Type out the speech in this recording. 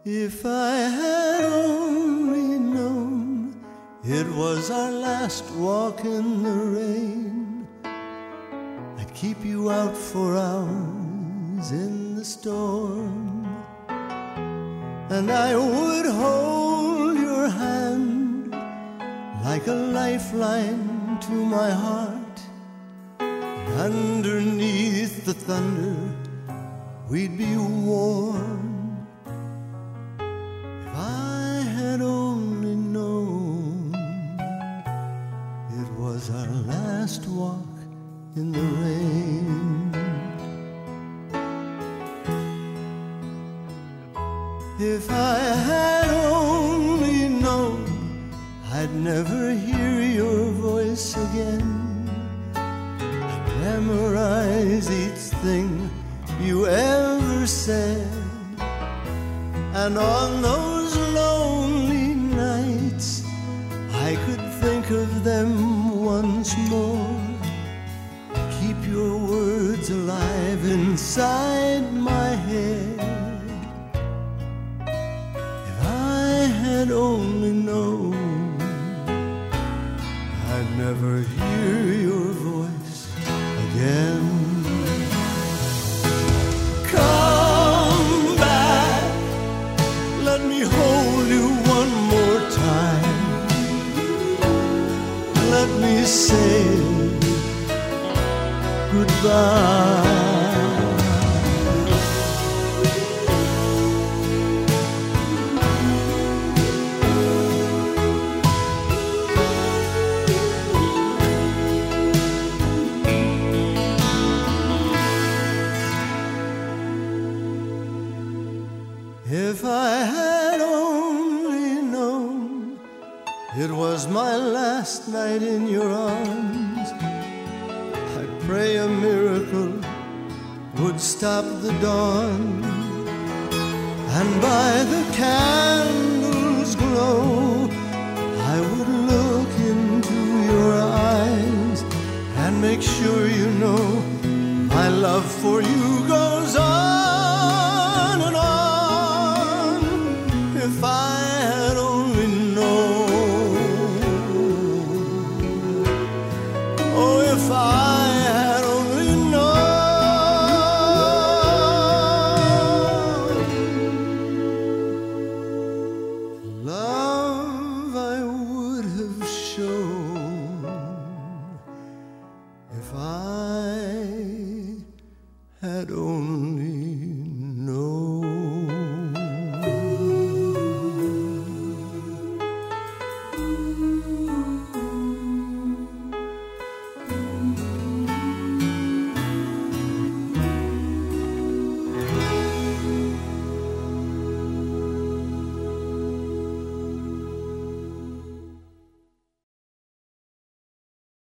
If I had only known it was our last walk in the rain, I'd keep you out for hours in the storm, and I would hold your hand like a lifeline to my heart. Underneath the thunder we'd be warm. If I had only known it was our last walk in the rain. If I had only known I'd never hear your voice again, I'd memorize each thing you ever said, and on those lonely nights I could think of them once more, keep your words alive inside my head. If I had only known I'd never hear your voice again. Come back, let me hold you one more time. Let me say goodbye. If I had only known it was my last night in your arms, I pray a miracle would stop the dawn, and by the candle's glow I would look into your eyes and make sure you know my love for you goes on and on. If I had only known, oh, if I had only known, love I would have shown if I had only